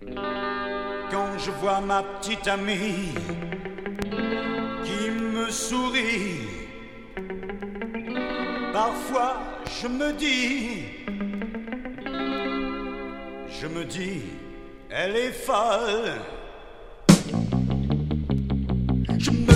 Quand je vois ma petite amie qui me sourit, parfois je me dis, elle est folle. Je me